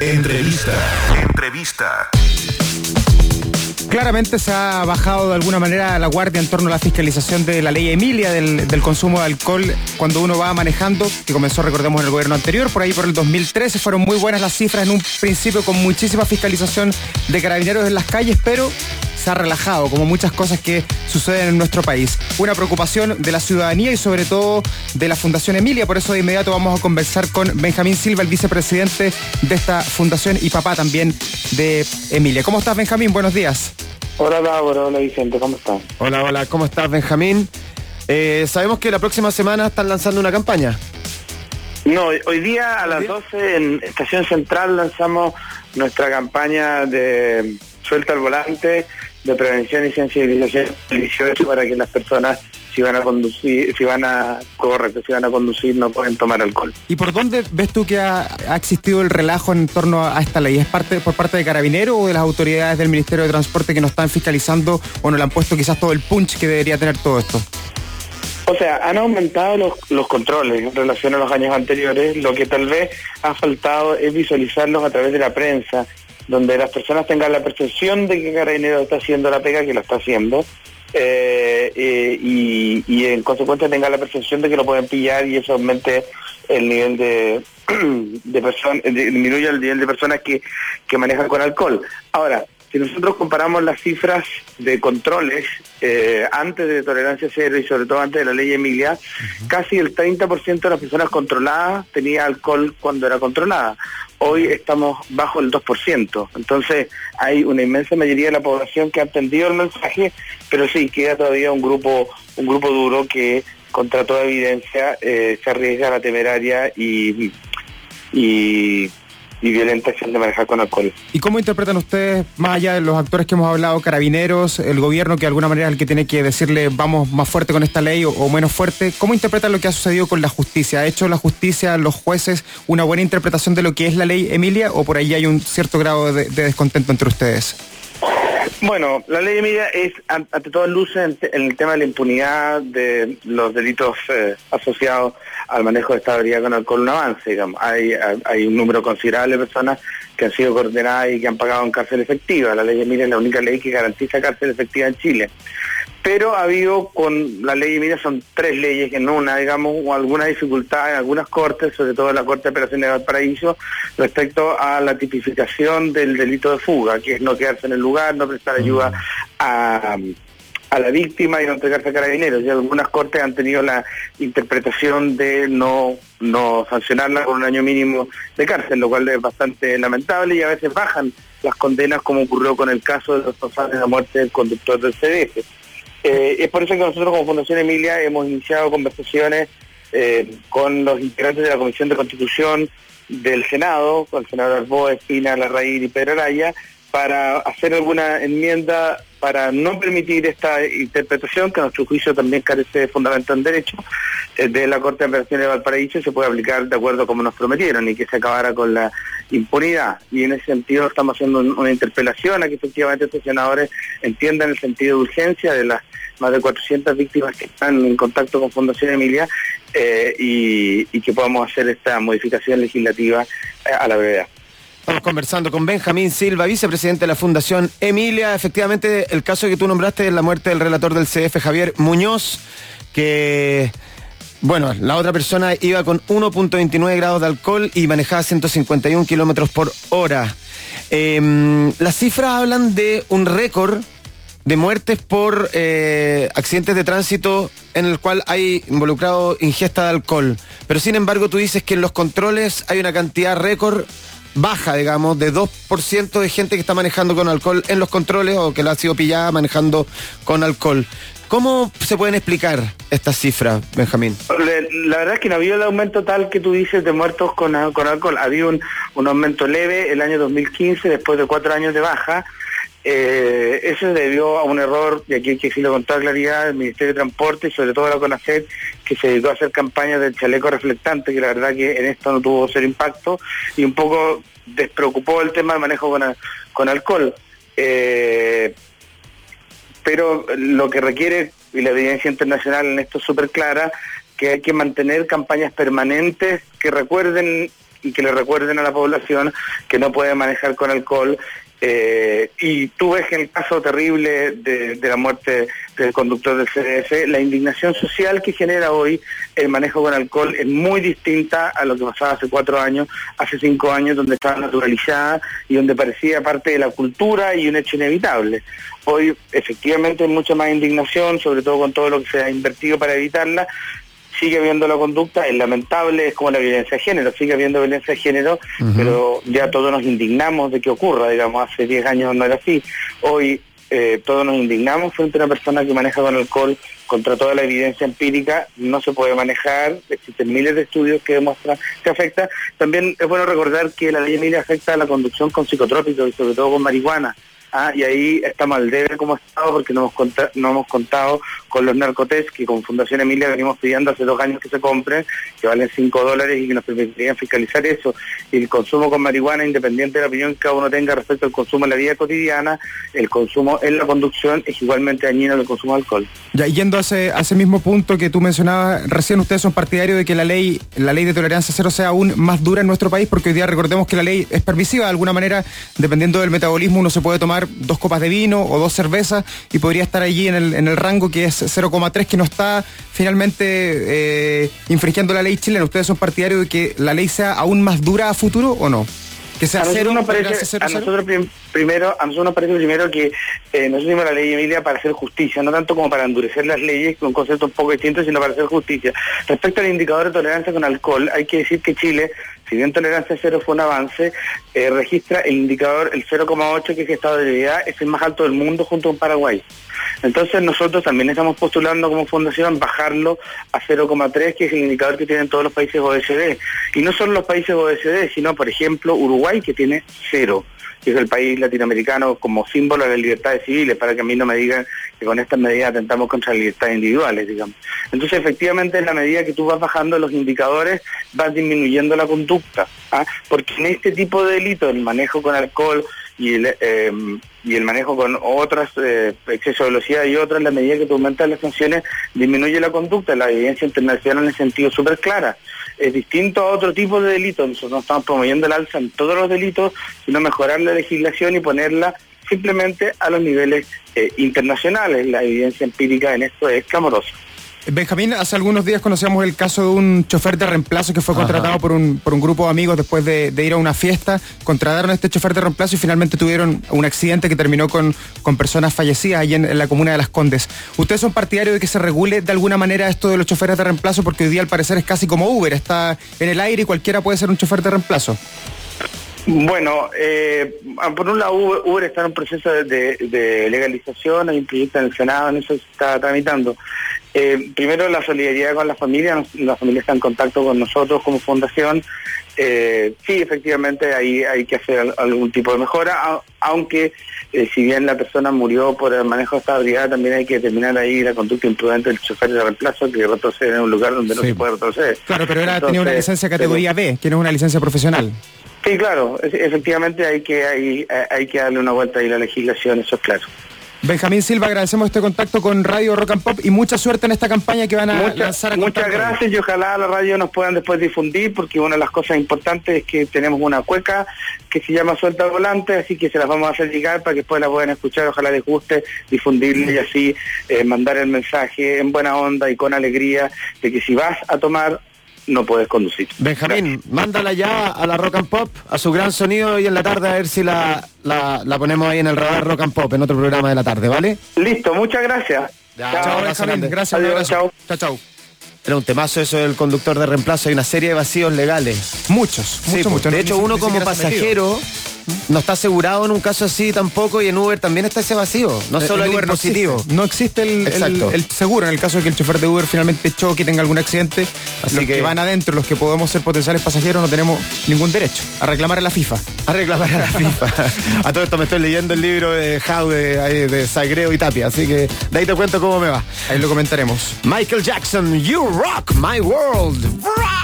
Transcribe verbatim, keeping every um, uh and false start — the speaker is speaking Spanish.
Entrevista. Entrevista. Claramente se ha bajado de alguna manera la guardia en torno a la fiscalización de la ley Emilia del, del consumo de alcohol cuando uno va manejando, que comenzó, recordemos, en el gobierno anterior, por ahí por el dos mil trece. Fueron muy buenas las cifras en un principio con muchísima fiscalización de carabineros en las calles, pero se ha relajado, como muchas cosas que suceden en nuestro país. Una preocupación de la ciudadanía y sobre todo de la Fundación Emilia. Por eso de inmediato vamos a conversar con Benjamín Silva, el vicepresidente de esta fundación y papá también de Emilia. ¿Cómo estás, Benjamín? Buenos días. Hola, Laura. Hola, Vicente. ¿Cómo estás? Hola, hola. ¿Cómo estás, Benjamín? Eh, sabemos que la próxima semana están lanzando una campaña. No, hoy día a las doce en Estación Central lanzamos nuestra campaña de Suelta al Volante, de prevención y sensibilización dieciocho, para que las personas, si van a conducir, si van a correr, si van a conducir, no pueden tomar alcohol. ¿Y por dónde ves tú que ha, ha existido el relajo en torno a esta ley? ¿Es parte por parte de Carabineros o de las autoridades del Ministerio de Transporte que nos están fiscalizando o no le han puesto quizás todo el punch que debería tener todo esto? O sea, han aumentado los, los controles en relación a los años anteriores. Lo que tal vez ha faltado es visualizarlos a través de la prensa, donde las personas tengan la percepción de que Carabineros está haciendo la pega, que lo está haciendo, eh, eh, y, y en consecuencia tengan la percepción de que lo pueden pillar, y eso aumente el nivel de, de personas, disminuye el nivel de personas que, que manejan con alcohol. Ahora, si nosotros comparamos las cifras de controles eh, antes de tolerancia cero y sobre todo antes de la ley Emilia, uh-huh. casi el treinta por ciento de las personas controladas tenía alcohol cuando era controlada. Hoy estamos bajo el dos por ciento. Entonces hay una inmensa mayoría de la población que ha entendido el mensaje, pero sí queda todavía un grupo, un grupo duro que contra toda evidencia eh, se arriesga a la temeraria y... y y violenta acción de manejar con alcohol. ¿Y cómo interpretan ustedes, más allá de los actores que hemos hablado, Carabineros, el gobierno, que de alguna manera es el que tiene que decirle vamos más fuerte con esta ley o, o menos fuerte? ¿Cómo interpretan lo que ha sucedido con la justicia? ¿Ha hecho la justicia, los jueces, una buena interpretación de lo que es la ley Emilia, o por ahí hay un cierto grado de, de descontento entre ustedes? Bueno, la ley Emilia es, ante todas luces, en el tema de la impunidad de los delitos eh, asociados al manejo de estabilidad con alcohol, un avance, digamos. Hay, hay un número considerable de personas que han sido condenadas y que han pagado en cárcel efectiva. La ley Emilia es la única ley que garantiza cárcel efectiva en Chile. Pero ha habido, con la ley Emilia son tres leyes, que en una, digamos, alguna dificultad en algunas cortes, sobre todo en la Corte de Apelaciones de Valparaíso, respecto a la tipificación del delito de fuga, que es no quedarse en el lugar, no prestar ayuda a, a la víctima y no entregarse a Carabineros. Y algunas cortes han tenido la interpretación de no, no sancionarla con un año mínimo de cárcel, lo cual es bastante lamentable, y a veces bajan las condenas, como ocurrió con el caso de los responsables de la muerte del conductor del C D F. Eh, es por eso que nosotros como Fundación Emilia hemos iniciado conversaciones eh, con los integrantes de la Comisión de Constitución del Senado, con el senador Arboe, Espina, Larraín y Pedro Araya, para hacer alguna enmienda para no permitir esta interpretación, que a nuestro juicio también carece de fundamento en derecho, eh, de la Corte de Apelaciones de Valparaíso, y se puede aplicar de acuerdo como nos prometieron, y que se acabara con la impunidad. Y en ese sentido estamos haciendo un, una interpelación a que efectivamente estos senadores entiendan el sentido de urgencia de las más de cuatrocientas víctimas que están en contacto con Fundación Emilia, eh, y, y que podamos hacer esta modificación legislativa eh, a la brevedad. Estamos conversando con Benjamín Silva, vicepresidente de la Fundación Emilia. Efectivamente, el caso que tú nombraste es la muerte del relator del C F, Javier Muñoz, que, bueno, la otra persona iba con uno punto veintinueve grados de alcohol y manejaba ciento cincuenta y uno kilómetros por hora. Eh, las cifras hablan de un récord de muertes por eh, accidentes de tránsito en el cual hay involucrado ingesta de alcohol. Pero sin embargo, tú dices que en los controles hay una cantidad récord baja, digamos, de dos por ciento de gente que está manejando con alcohol en los controles o que la ha sido pillada manejando con alcohol. ¿Cómo se pueden explicar estas cifras, Benjamín? La verdad es que no ha habido el aumento tal que tú dices de muertos con, con alcohol. Ha habido un, un aumento leve el año dos mil quince, después de cuatro años de baja. Eh, eso se debió a un error, y aquí hay que decirlo con toda claridad, del Ministerio de Transporte y sobre todo la CONACET, que se dedicó a hacer campañas del chaleco reflectante, que la verdad que en esto no tuvo cero impacto, y un poco despreocupó el tema del manejo con, con alcohol. Eh, pero lo que requiere, y la evidencia internacional en esto es súper clara, que hay que mantener campañas permanentes que recuerden y que le recuerden a la población que no puede manejar con alcohol. Eh, y tú ves que en el caso terrible de, de la muerte del conductor del C D F, la indignación social que genera hoy el manejo con alcohol es muy distinta a lo que pasaba hace cuatro años, hace cinco años, donde estaba naturalizada y donde parecía parte de la cultura y un hecho inevitable. Hoy efectivamente hay mucha más indignación, sobre todo con todo lo que se ha invertido para evitarla. Sigue habiendo la conducta, es lamentable, es como la violencia de género, sigue habiendo violencia de género, uh-huh. pero ya todos nos indignamos de que ocurra, digamos, hace diez años no era así. Hoy eh, todos nos indignamos frente a una persona que maneja con alcohol, contra toda la evidencia empírica, no se puede manejar, existen miles de estudios que demuestran que afecta. También es bueno recordar que la ley Emilia afecta a la conducción con psicotrópicos y sobre todo con marihuana. Ah, y ahí estamos al debe como Estado porque no hemos, contado, no hemos contado con los narcotests que con Fundación Emilia venimos pidiendo hace dos años que se compren, que valen cinco dólares y que nos permitirían fiscalizar eso. Y el consumo con marihuana, independiente de la opinión que cada uno tenga respecto al consumo en la vida cotidiana, el consumo en la conducción es igualmente dañino al consumo de alcohol. Ya, yendo a ese, a ese mismo punto que tú mencionabas recién, ustedes son partidarios de que la ley, la ley de tolerancia cero sea aún más dura en nuestro país, porque hoy día recordemos que la ley es permisiva de alguna manera, dependiendo del metabolismo uno se puede tomar dos copas de vino o dos cervezas y podría estar allí en el, en el rango que es cero coma tres, que no está finalmente eh, infringiendo la ley chilena. ¿Ustedes son partidarios de que la ley sea aún más dura a futuro o no? Que sea a cero, nos parece, cero, a nosotros prim, primero, a nosotros nos parece primero que eh, nosotros hicimos la ley Emilia para hacer justicia, no tanto como para endurecer las leyes, con conceptos un poco distintos, sino para hacer justicia. Respecto al indicador de tolerancia con alcohol, hay que decir que Chile, si bien tolerancia cero fue un avance, eh, registra el indicador, el cero coma ocho, que es estado de debilidad, es el más alto del mundo junto con Paraguay. Entonces nosotros también estamos postulando como fundación bajarlo a cero coma tres, que es el indicador que tienen todos los países O E C D. Y no solo los países O E C D, sino por ejemplo Uruguay, que tiene cero, que es el país latinoamericano como símbolo de las libertades civiles, para que a mí no me digan que con estas medidas atentamos contra las libertades individuales, digamos. Entonces efectivamente en la medida que tú vas bajando los indicadores, vas disminuyendo la conducta, ¿ah? Porque en este tipo de delitos, el manejo con alcohol y el, eh, y el manejo con otras, eh, exceso de velocidad y otras, en la medida que tú aumentas las sanciones, disminuye la conducta. La evidencia internacional en el sentido súper clara. Es distinto a otro tipo de delitos. Nosotros no estamos promoviendo el alza en todos los delitos, sino mejorar la legislación y ponerla simplemente a los niveles eh, internacionales. La evidencia empírica en esto es clamorosa. Benjamín, hace algunos días conocíamos el caso de un chofer de reemplazo que fue contratado por un, por un grupo de amigos después de, de ir a una fiesta. Contrataron a este chofer de reemplazo y finalmente tuvieron un accidente que terminó con, con personas fallecidas allí en, en la comuna de Las Condes. ¿Ustedes son partidarios de que se regule de alguna manera esto de los choferes de reemplazo? Porque hoy día al parecer es casi como Uber, está en el aire y cualquiera puede ser un chofer de reemplazo. Bueno, eh, por un lado Uber, Uber está en un proceso de, de, de legalización, hay un proyecto en el Senado, en eso se está tramitando. Eh, primero la solidaridad con la familia, la familia está en contacto con nosotros como fundación. Eh, sí, efectivamente hay, hay que hacer algún tipo de mejora, aunque eh, si bien la persona murió por el manejo de esta habilidad, también hay que determinar ahí la conducta imprudente del chofer de reemplazo que retrocede en un lugar donde sí no se puede retroceder. Claro, pero era, Entonces, tenía una licencia categoría pero, B, que no es una licencia profesional. Sí, claro, efectivamente hay que, hay, hay que darle una vuelta ahí a la legislación, eso es claro. Benjamín Silva, agradecemos este contacto con Radio Rock and Pop y mucha suerte en esta campaña que van a Mucha, lanzar a Muchas gracias y ojalá la radio nos puedan después difundir, porque una de las cosas importantes es que tenemos una cueca que se llama Suelta al Volante, así que se las vamos a hacer llegar para que después la puedan escuchar, ojalá les guste, difundirla y así eh, mandar el mensaje en buena onda y con alegría de que si vas a tomar, no puedes conducir. Benjamín, gracias. Mándala ya a la Rock and Pop, a su gran sonido, y en la tarde a ver si la, la, la ponemos ahí en el radar Rock and Pop, en otro programa de la tarde, ¿vale? Listo, muchas gracias. Ya, chao, chao, Benjamín, gracias. Adiós, chao. Chao, chao. Era un temazo eso del conductor de reemplazo, hay una serie de vacíos legales. Muchos, sí, muchos, muchos. De no, hecho, ni, uno ni como pasajero no está asegurado en un caso así tampoco, y en Uber también está ese vacío, no solo el, el Uber positivo. No existe, no existe el, el, el seguro en el caso de que el chofer de Uber finalmente choque y tenga algún accidente. Así los que, que van adentro, los que podemos ser potenciales pasajeros, no tenemos ningún derecho a reclamar a la FIFA. A reclamar a la FIFA. A todo esto me estoy leyendo el libro de How de, de Sagreo y Tapia, así que de ahí te cuento cómo me va. Ahí lo comentaremos. Michael Jackson, You Rock My World.